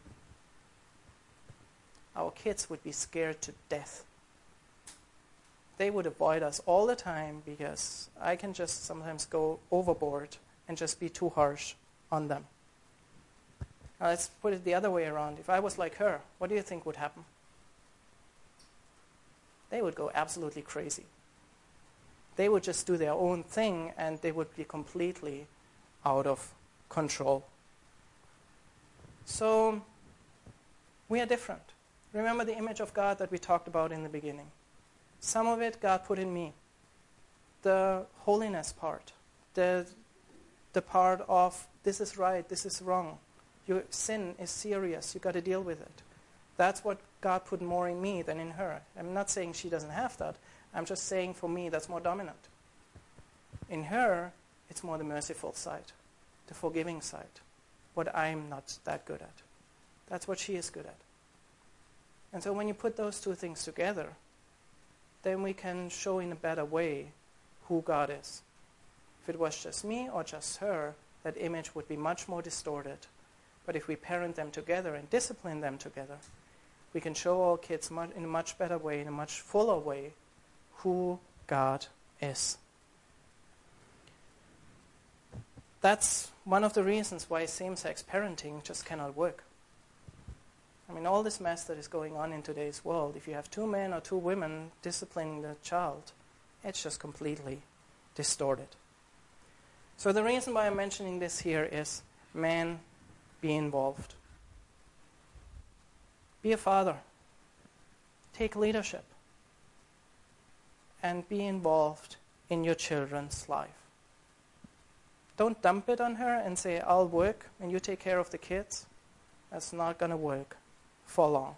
Our kids would be scared to death. They would avoid us all the time because I can just sometimes go overboard and just be too harsh on them. Now let's put it the other way around. If I was like her, what do you think would happen? They would go absolutely crazy. They would just do their own thing and they would be completely out of control. So we are different. Remember the image of God that we talked about in the beginning. Some of it God put in me. The holiness part. The, the part of this is right, this is wrong. Your sin is serious. You've got to deal with it. That's what God put more in me than in her. I'm not saying she doesn't have that. I'm just saying for me that's more dominant. In her, it's more the merciful side, the forgiving side, what I'm not that good at. That's what she is good at. And so when you put those two things together, then we can show in a better way who God is. If it was just me or just her, that image would be much more distorted. But if we parent them together and discipline them together, we can show our kids much, in a much better way, in a much fuller way, who God is. That's one of the reasons why same-sex parenting just cannot work. I mean, all this mess that is going on in today's world, if you have two men or two women disciplining the child, it's just completely distorted. So the reason why I'm mentioning this here is, men, be involved. Be a father. Take leadership. And be involved in your children's life. Don't dump it on her and say, I'll work and you take care of the kids. That's not going to work for long.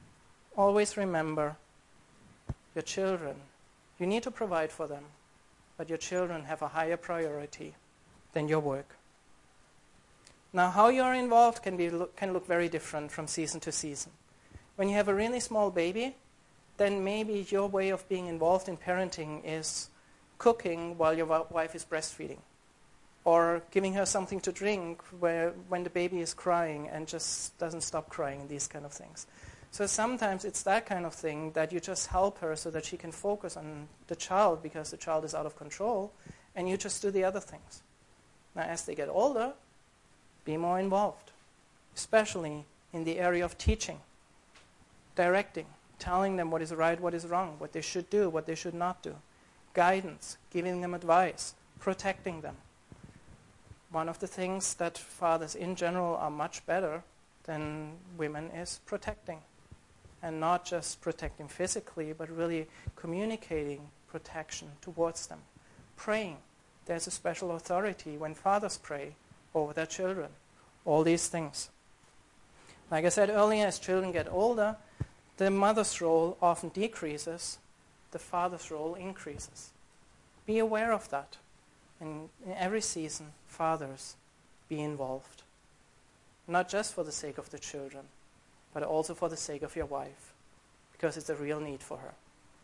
Always remember, your children, you need to provide for them. but your children have a higher priority than your work. Now, how you're involved can be can look very different from season to season. When you have a really small baby, then maybe your way of being involved in parenting is cooking while your wife is breastfeeding, or giving her something to drink where, when the baby is crying and just doesn't stop crying, and these kind of things. So sometimes it's that kind of thing that you just help her so that she can focus on the child because the child is out of control, and you just do the other things. Now, as they get older, be more involved, especially in the area of teaching, directing, telling them what is right, what is wrong, what they should do, what they should not do, guidance, giving them advice, protecting them. One of the things that fathers in general are much better than women is protecting. And not just protecting physically, but really communicating protection towards them. Praying. There's a special authority when fathers pray over their children. All these things. Like I said earlier, as children get older, the mother's role often decreases, the father's role increases. Be aware of that. And in every season, fathers, be involved. Not just for the sake of the children, but also for the sake of your wife, because it's a real need for her.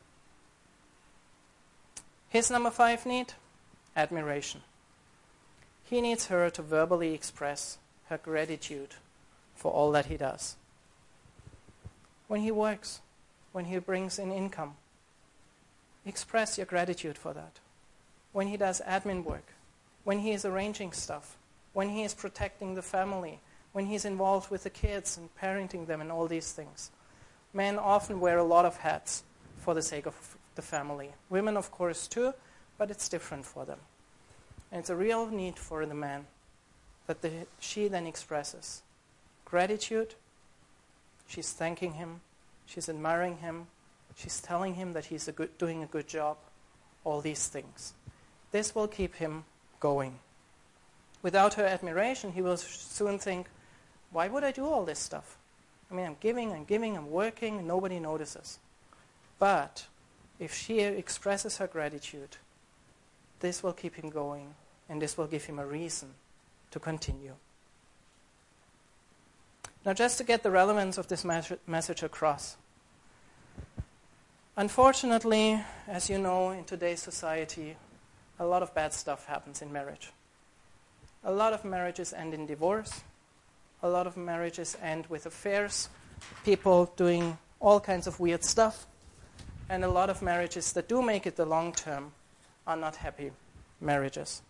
His number five need, admiration. He needs her to verbally express her gratitude for all that he does. When he works, when he brings in income, express your gratitude for that. When he does admin work, when he is arranging stuff, when he is protecting the family, when he's involved with the kids and parenting them and all these things. Men often wear a lot of hats for the sake of the family. Women, of course, too, but it's different for them. And it's a real need for the man that the, she then expresses gratitude. She's thanking him. She's admiring him. She's telling him that he's a good, doing a good job. All these things. This will keep him going. Without her admiration, he will soon think, why would I do all this stuff? I mean, I'm giving, I'm giving, I'm working, and nobody notices. But if she expresses her gratitude, this will keep him going, and this will give him a reason to continue. Now, just to get the relevance of this mes- message across. Unfortunately, as you know, in today's society, a lot of bad stuff happens in marriage. A lot of marriages end in divorce. A lot of marriages end with affairs, people doing all kinds of weird stuff. And a lot of marriages that do make it the long term are not happy marriages.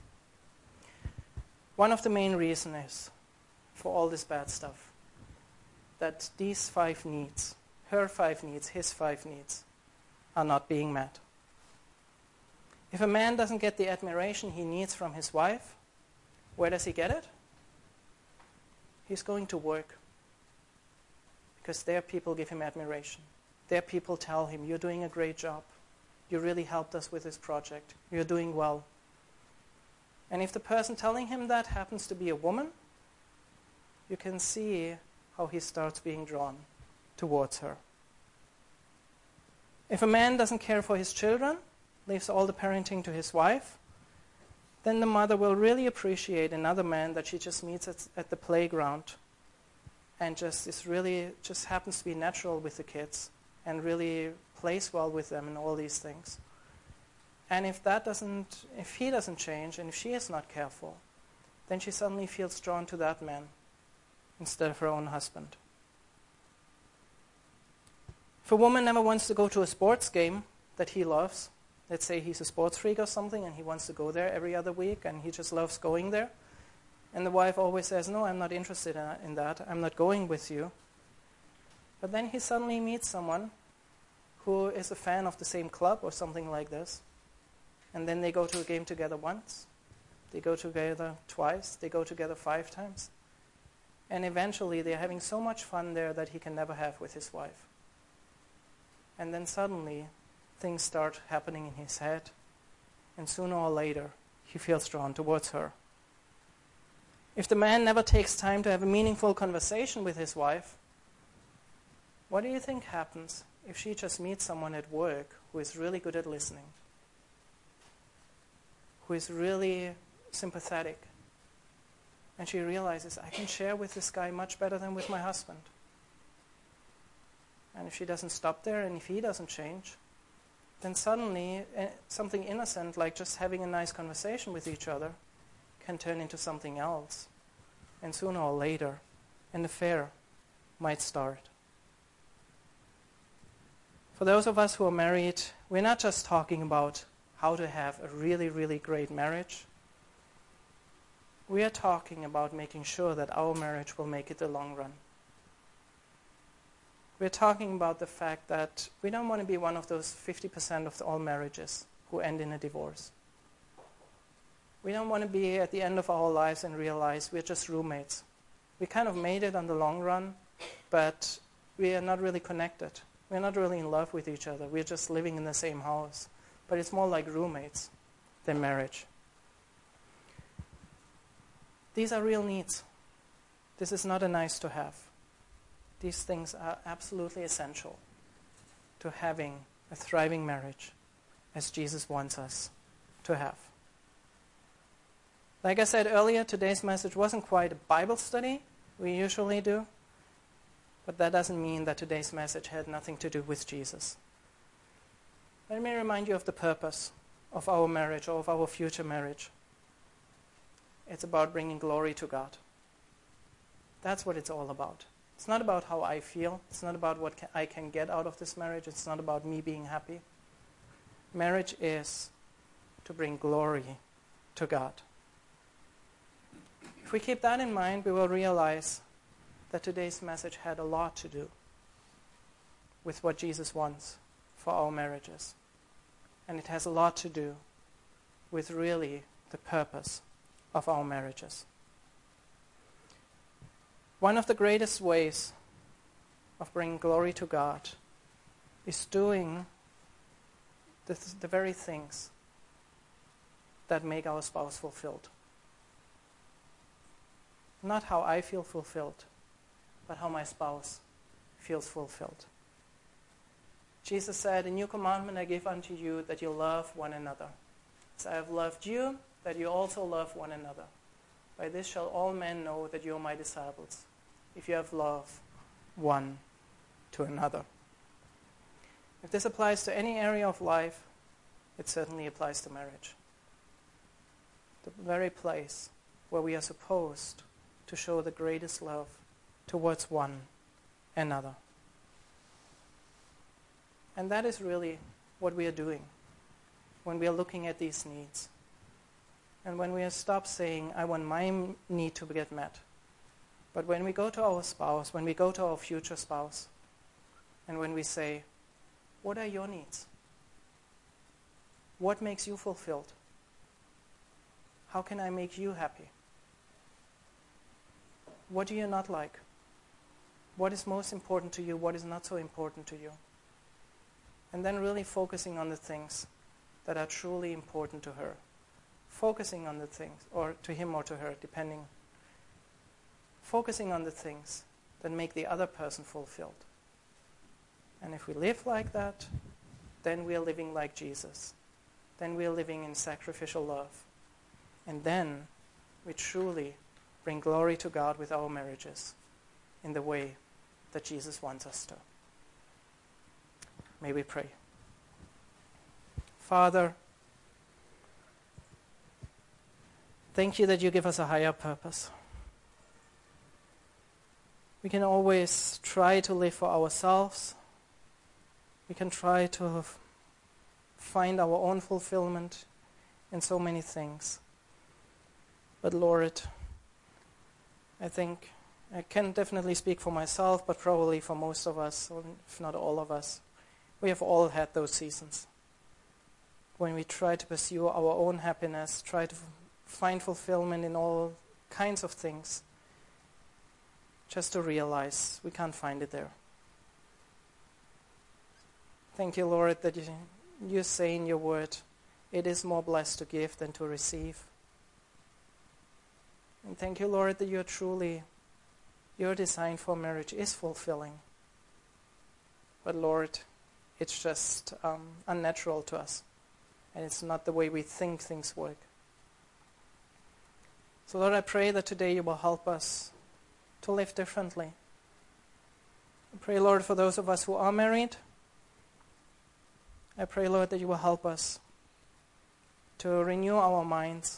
One of the main reasons is, for all this bad stuff, that these five needs, her five needs, his five needs, are not being met. If a man doesn't get the admiration he needs from his wife, where does he get it? He's going to work. Because there people give him admiration. There people tell him, you're doing a great job. You really helped us with this project. You're doing well. And if the person telling him that happens to be a woman, you can see how he starts being drawn towards her. If a man doesn't care for his children, leaves all the parenting to his wife, then the mother will really appreciate another man that she just meets at, at the playground and just is really, just happens to be natural with the kids and really plays well with them and all these things. And if that doesn't, if he doesn't change and if she is not careful, then she suddenly feels drawn to that man instead of her own husband. If a woman never wants to go to a sports game that he loves, let's say he's a sports freak or something and he wants to go there every other week and he just loves going there, and the wife always says, no, I'm not interested in that, I'm not going with you. But then he suddenly meets someone who is a fan of the same club or something like this, and then they go to a game together once, they go together twice, they go together five times, and eventually they're having so much fun there that he can never have with his wife. And then suddenly things start happening in his head, and sooner or later he feels drawn towards her. If the man never takes time to have a meaningful conversation with his wife, what do you think happens if she just meets someone at work who is really good at listening? who is really sympathetic. And she realizes, I can share with this guy much better than with my husband. And if she doesn't stop there, and if he doesn't change, then suddenly uh, something innocent, like just having a nice conversation with each other, can turn into something else. And sooner or later, an affair might start. For those of us who are married, we're not just talking about how to have a really, really great marriage. We are talking about making sure that our marriage will make it the long run. We're talking about the fact that we don't want to be one of those fifty percent of all marriages who end in a divorce. We don't want to be at the end of our lives and realize we're just roommates. We kind of made it on the long run, but we are not really connected. We're not really in love with each other. We're just living in the same house. But it's more like roommates than marriage. These are real needs. This is not a nice to have. These things are absolutely essential to having a thriving marriage as Jesus wants us to have. Like I said earlier, today's message wasn't quite a Bible study we usually do, but that doesn't mean that today's message had nothing to do with Jesus. Let me remind you of the purpose of our marriage or of our future marriage. It's about bringing glory to God. That's what it's all about. It's not about how I feel. It's not about what ca- I can get out of this marriage. It's not about me being happy. Marriage is to bring glory to God. If we keep that in mind, we will realize that today's message had a lot to do with what Jesus wants for our marriages. And it has a lot to do with really the purpose of our marriages. One of the greatest ways of bringing glory to God is doing the, the very things that make our spouse fulfilled. Not how I feel fulfilled, but how my spouse feels fulfilled. Jesus said, "A new commandment I give unto you, that you love one another. As I have loved you, that you also love one another. By this shall all men know that you are my disciples, if you have love one to another." If this applies to any area of life, it certainly applies to marriage. The very place where we are supposed to show the greatest love towards one another. And that is really what we are doing when we are looking at these needs. And when we stop saying, I want my need to get met. But when we go to our spouse, when we go to our future spouse, and when we say, what are your needs? What makes you fulfilled? How can I make you happy? What do you not like? What is most important to you? What is not so important to you? And then really focusing on the things that are truly important to her. Focusing on the things, or to him or to her, depending. Focusing on the things that make the other person fulfilled. And if we live like that, then we are living like Jesus. Then we are living in sacrificial love. And then we truly bring glory to God with our marriages in the way that Jesus wants us to. May we pray. Father, thank you that you give us a higher purpose. We can always try to live for ourselves. We can try to f- find our own fulfillment in so many things. But Lord, I think I can definitely speak for myself, but probably for most of us, or if not all of us, we have all had those seasons when we try to pursue our own happiness, try to f- find fulfillment in all kinds of things, just to realize we can't find it there. Thank you, Lord, that you, you say in your word, it is more blessed to give than to receive. And thank you, Lord, that you're truly, your design for marriage is fulfilling. But Lord, it's just um, unnatural to us. And it's not the way we think things work. So Lord, I pray that today you will help us to live differently. I pray, Lord, for those of us who are married, I pray, Lord, that you will help us to renew our minds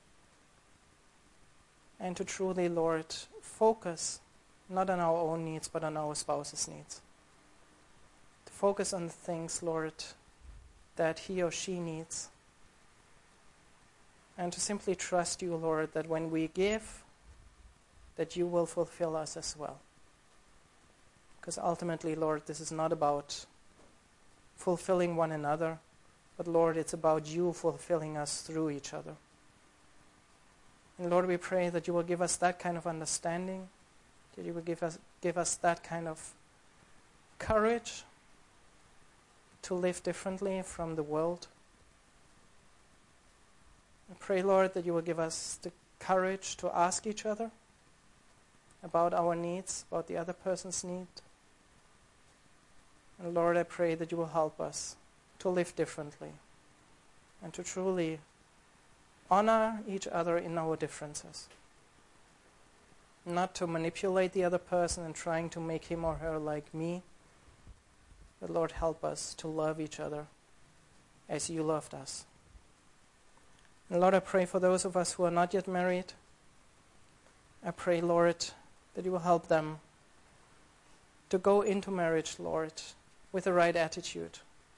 and to truly, Lord, focus not on our own needs, but on our spouse's needs. To focus on the things, Lord, that he or she needs. And to simply trust you, Lord, that when we give, that you will fulfill us as well. Because ultimately, Lord, this is not about fulfilling one another, but Lord, it's about you fulfilling us through each other. And Lord, we pray that you will give us that kind of understanding, that you will give us give us that kind of courage to live differently from the world. I pray, Lord, that you will give us the courage to ask each other about our needs, about the other person's need. And Lord, I pray that you will help us to live differently and to truly honor each other in our differences. Not to manipulate the other person and trying to make him or her like me, but Lord, help us to love each other as you loved us. And Lord, I pray for those of us who are not yet married. I pray, Lord, that you will help them to go into marriage, Lord, with the right attitude.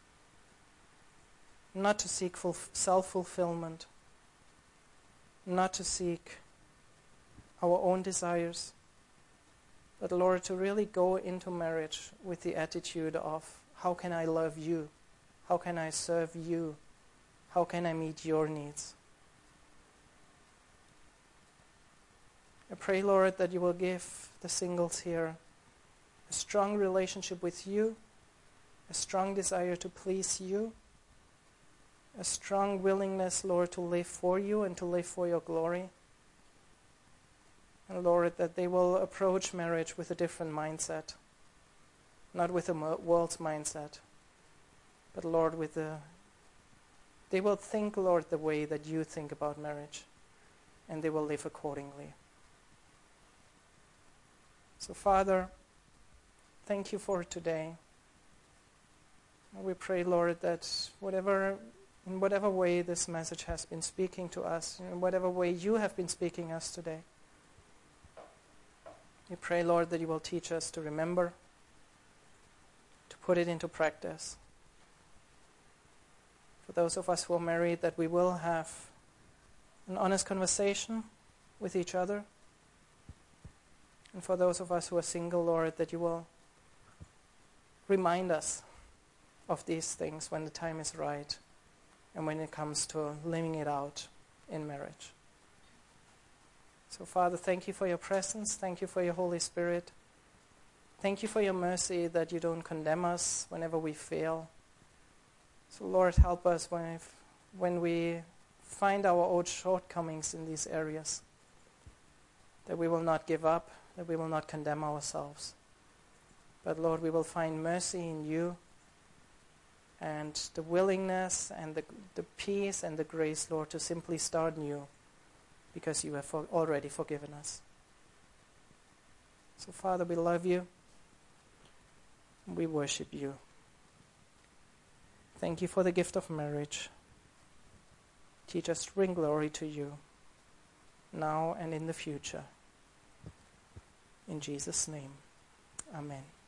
Not to seek self-fulfillment, not to seek our own desires, but Lord, to really go into marriage with the attitude of, how can I love you? How can I serve you? How can I meet your needs? I pray, Lord, that you will give the singles here a strong relationship with you, a strong desire to please you, a strong willingness, Lord, to live for you and to live for your glory. And Lord, that they will approach marriage with a different mindset, not with the world's mindset, but Lord, with the, they will think, Lord, the way that you think about marriage, and they will live accordingly. So Father, thank you for today. And we pray, Lord, that whatever, in whatever way this message has been speaking to us, in whatever way you have been speaking us today, we pray, Lord, that you will teach us to remember, to put it into practice. For those of us who are married, that we will have an honest conversation with each other. And for those of us who are single, Lord, that you will remind us of these things when the time is right and when it comes to living it out in marriage. So, Father, thank you for your presence. Thank you for your Holy Spirit. Thank you for your mercy that you don't condemn us whenever we fail. So, Lord, help us when, when we find our own shortcomings in these areas, that we will not give up, that we will not condemn ourselves. But, Lord, we will find mercy in you and the willingness and the, the peace and the grace, Lord, to simply start new because you have for, already forgiven us. So, Father, we love you. We worship you. Thank you for the gift of marriage. Teach us to bring glory to you now and in the future. In Jesus' name, amen.